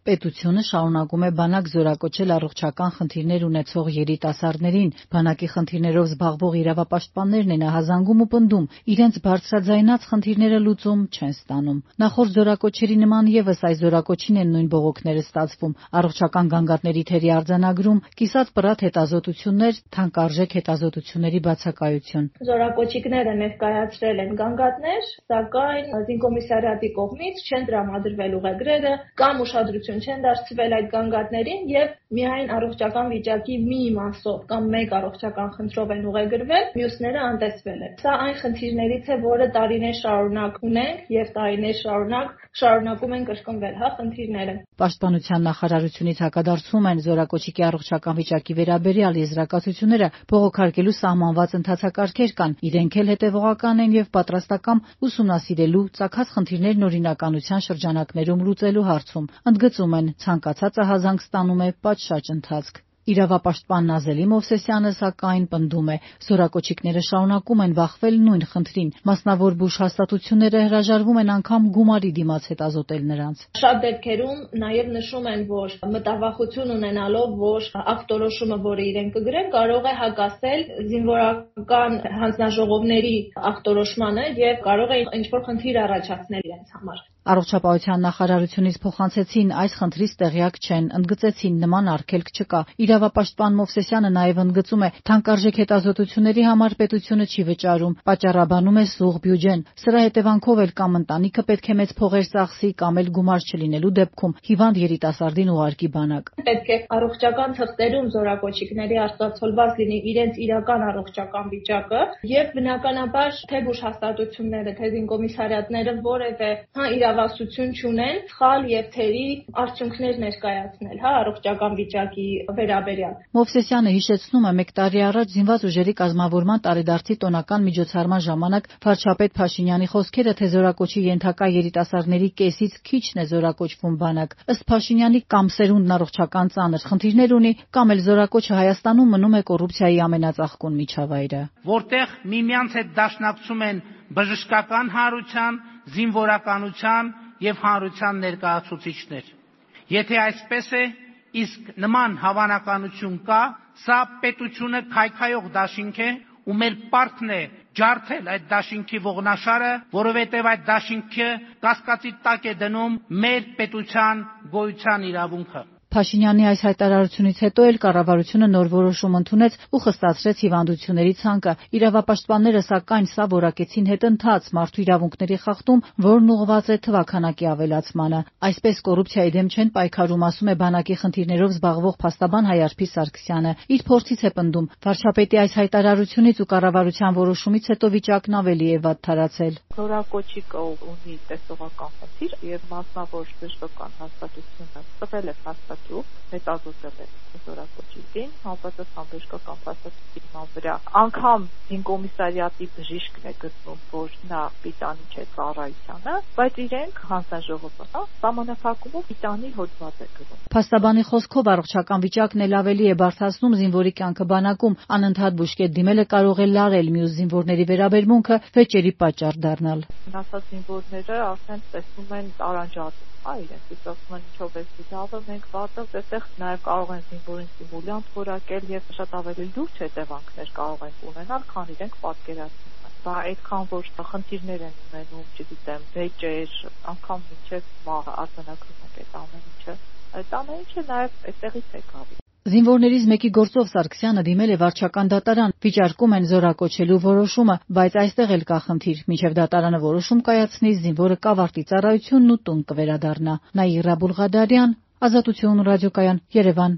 Պետությունը շարունակում է բանակ զորակոչել առողջական խնդիրներ ունեցող երիտասարդներին։ Բանակի խնդիրներով զբաղվող իրավապաշտպաններն են ահազանգում ու պնդում, իրենց բարձրաձայնած խնդիրները լուծում չեն ստանում։ Նախորդ զորակոչերի նման ևս այս զորակոչին են նույն բողոքները ստացվում։ Առողջական գանգատների թերի արձանագրում, կիսատ պռատ հետազոտություններ, թանկարժեք հետազոտությունների բացակայություն։ Զորակոչիկները ներկայացրել են գանգատներ, սակայն զինկոմիսարիատի կողմից չեն տրամադրվել ուղեգրերը կամ ուշադրություն չեն դարձվել այդ գանգատներին եւ միայն առողջական վիճակի մի իմաստով կամ մեկ առողջական խնդրով են ուղեգրվել, մյուսները անտեսվել են։ Սա այն խնդիրներից է, որը տարիներ շարունակ ունենք եւ տարիներ շարունակում են կրկնվել, խնդիրները։ Պաշտպանության նախարարությունից հակադարձում են զորակոչիկի առողջական վիճակի վերաբերյալ եզրակացությունները բողոքարկելու սահմանված ընթացակարգեր կան, իրենք էլ հետևողական են եւ պատրաստակամ ուսումնասիրելու ծագած խնդիրներն օրինականության շրջանակներում լուծելու հարցում։ Ընդգծում են, ցանկացած ահազանգ ստանում է պատշաճ ընթացք։ Իրավապաշտպան Նազելի Մովսեսյանը սակայն պնդում է, զորակոչիկները շարունակում են բախվել նույն խնդրին, մասնավոր բուժ հաստատությունները հրաժարվում են անգամ գումարի դիմաց հետազոտել նրանց։ Շատ դեպքերում նաև նշում են, որ մտավախություն ունենալով, որ ախտորոշումը, որը իրենք կգրեն, կարող է հակասել զինվորական հանձնաժողովների ախտորոշմանը եւ կարող է ինչ-որ խնդիր առաջացնել իրենց համար։ Առողջապահության նախարարությունից փոխանցեցին այս խնդրից տեղյակ չեն, ընդգծեցին նման արգելք չկա։ Իրավապաշտպան Մովսեսյանը նաև ընդգծում է, թանկարժեք հետազոտությունների համար պետությունը չի վճարում, պատճառաբանում է սուղ բյուջեն։ Սրա հետևանքով էլ կամ ընտանիքը պետք է մեծ փողեր ծախսի, կամ էլ գումար չլինելու դեպքում հիվանդ երիտասարդին ուղարկի բանակ։ Պետք է առողջական թղթերում զորակոչիկների արտացոլված լինի իրենց իրական առողջական վիճակը եւ բնականաբար թե բուժհաստատությունները, թե զինկոմիսարիատները որևէ իրավասություն չունեն սխալ եւ թերի արդյունքներ ներկայացնել, առողջական վիճակի վերաբերյալ։ Մովսեսյանը հիշեցնում է, 1 տարի առաջ զինված ուժերի կազմավորման տարեդարձի տոնական միջոցառման ժամանակ վարչապետ Փաշինյանի խոսքերը, թե զորակոչի ենթակա երիտասարդների կեսից քիչն է զորակոչվում բանակ։ Ըստ Փաշինյանի կամ սերունդն առողջական ծանր խնդիրներ ունի, կամ էլ զորակոչը Հայաստանում մնում է կոռուպցիայի ամենածաղկուն միջավայրը։ Որտեղ միմյանց հետ դաշնակցում են բժշկական հանրության, զինվորականության եւ հանրության ներկայացուցիչներ։ Եթե այսպես է, իսկ նման հավանականություն կա, սա պետությունը քայքայող դաշինք է, ու մեր պարտքն է ջարդել այդ դաշինքի ողնաշարը, որովհետև այդ դաշինքը կասկածի տակ է դնում մեր պետության գոյության իրավունքը։ Փաշինյանի այս հայտարարությունից հետո էլ կառավարությունը նոր որոշում ընդունեց ու խստացրեց հիվանդությունների ցանկը։ Իրավապաշտպանները սակայն սա որակեցին հետընթաց մարդու իրավունքների խախտում, որն ուղղված է թվաքանակի ավելացմանը։ Այսպես կոռուպցիայի դեմ չեն պայքարում, ասում է բանակի խնդիրներով զբաղվող փաստաբան Հայարփի Սարգսյանը։ Իր փորձից է պնդում, վարչապետի այս հայտարարությունից ու կառավարության որոշումից հետո վիճակն ավելի է վատթարացել։ Զորակոչիկը ունի տեսողական խնդիր եւ մասնավոր բժշկական հաստատությունը տվել է հաստատում, հետազոտել է զորակոչիկին, համապատասխան բժշկական հաստատության վրա անգամ զինկոմիսարիատի բժիշկն է գտնում, որ նա պիտանի չէ ծառայությանը, բայց իրենք հանձնաժողովը սահմանափակումով պիտանի հոդված է գրում։ Փաստաբանի խոսքով առողջական վիճակն էլ ավելի է բարդացնում զինվորի կյանքը բանակում, անընդհատ բուժկետ դիմելը կարող է լարել մյուս զինվորների վերաբերմունքը, վեճերի պատճառ դառնալ։ Մնացած զինվորները արդեն տեսնում են տարանջատում, իրենք ասում են ինչով է լավը, մենք վատը, այդտեղ նաև կարող են զինվորին սիմուլյանտ որակել եւ շատ ավելի լուրջ հետևանքներ կարող են ունենալ, քան իրենք պատկերացնում են։ Դա այդքան որ խնդիրներ են ունենում, չգիտեմ, վեճեր, անգամ մինչև մահ արձանագրում են այդ ամեն ինչը։ Այդ ամեն ինչը նաև այդտեղից է գալիս։ Զինվորներից մեկի գործով Սարգսյանը դիմել է վարչական դատարան, վիճարկում են զորակոչելու որոշումը, բայց այստեղ էլ կա խնդիր, մինչև դատարանը որոշում կայացնի, զինվորը կավարտի ծառայությունն ու տուն կվերադառնա։ Նաիրա Բուլղադարյան, Ազատություն ռադիոկայան, Երևան։